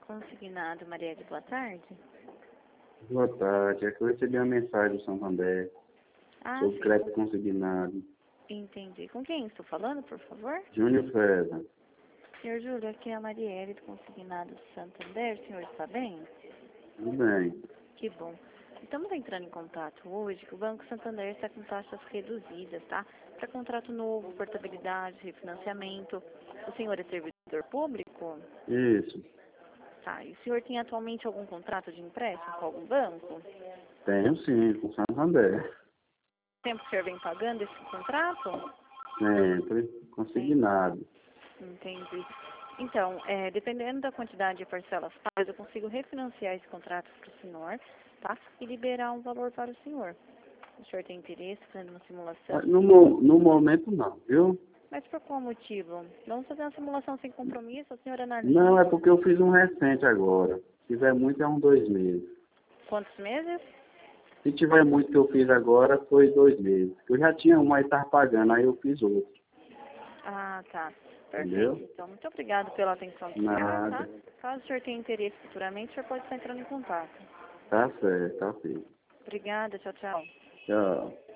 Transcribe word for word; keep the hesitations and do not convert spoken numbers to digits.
Consignado, Marielle, boa tarde. Boa tarde, é que eu recebi uma mensagem do Santander Ah, sobre sim. crédito consignado. Entendi. Com quem estou falando, por favor? Júnior César. Senhor Júlio, aqui é a Marielle do Consignado Santander. O senhor está bem? Tudo bem. Que bom. Estamos entrando em contato hoje que o Banco Santander está com taxas reduzidas, tá? Para contrato novo, portabilidade, refinanciamento. O senhor é servidor público? Isso. Tá. E o senhor tem atualmente algum contrato de empréstimo com algum banco? Tenho sim, com Santander. Tempo que o senhor vem pagando esse contrato? Sempre. Consignado. Entendi. Então, é, dependendo da quantidade de parcelas pagas, eu consigo refinanciar esse contrato para o senhor, tá? E liberar um valor para o senhor. O senhor tem interesse fazendo uma simulação? No, mo- no momento não, viu? Mas por qual motivo? Vamos fazer uma simulação sem compromisso, a senhora analisa. Não, é porque eu fiz um recente agora. Se tiver muito é uns dois meses. Quantos meses? Se tiver muito que eu fiz agora, foi dois meses. Eu já tinha um, aí estava pagando, aí eu fiz outro. Ah, tá. Perfeito. Entendeu? Então, muito obrigada pela atenção do senhor, Nada. tá? Caso o senhor tenha interesse futuramente, o senhor pode estar entrando em contato. Tá certo, tá feito. Obrigada, tchau, tchau. Tchau.